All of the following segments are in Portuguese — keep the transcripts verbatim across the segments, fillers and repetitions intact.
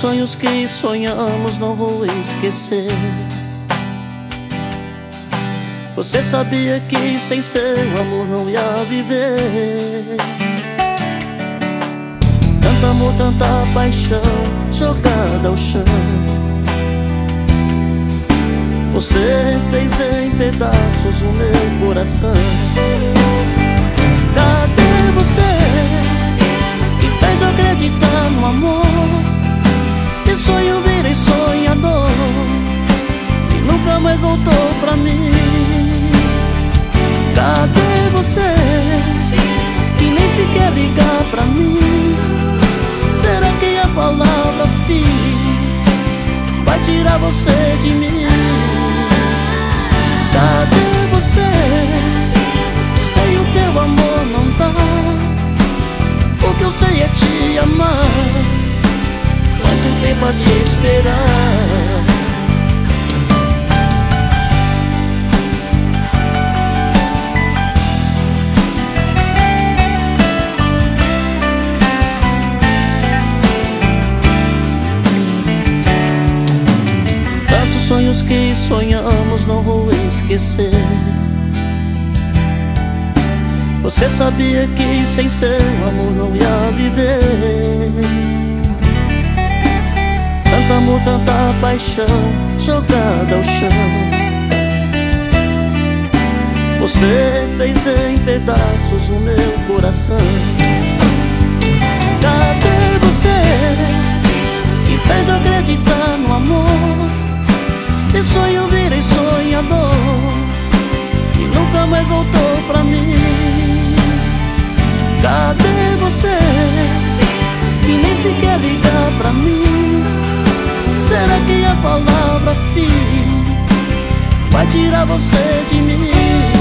sonhos que sonhamos não vou esquecer. Você sabia que sem seu amor não ia viver. Tanto amor, tanta paixão jogada ao chão. Você fez em pedaços o meu coração. Cadê você que fez eu acreditar no amor? De sonho virei sonhador e nunca mais voltou pra mim. Cadê você que nem sequer ligar pra mim? Será que a palavra fim vai tirar você de mim? Cadê você? Sem o teu amor não dá. O que eu sei é te amar. Quanto tempo a te esperar? Tantos sonhos que sonhamos não vou esquecer. Você sabia que sem seu amor não ia viver. Tanto amor, tanta paixão jogada ao chão. Você fez em pedaços o meu coração. Cadê você que fez eu acreditar no amor? De sonho virei sonhador e nunca mais voltou pra mim. Cadê você que nem sequer ligar pra mim? Será que a palavra fim vai tirar você de mim?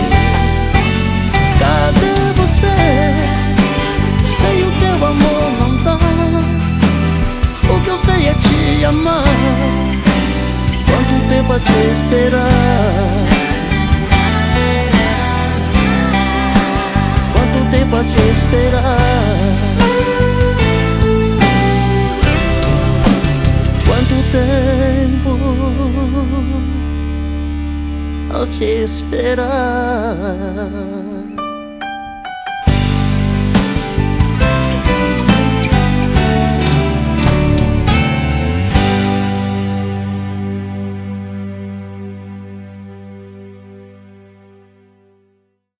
Cadê você? Sem o teu amor não dá. O que eu sei é te amar. Quanto tempo a te esperar? Quanto tempo a te esperar? Quanto tempo a te esperar?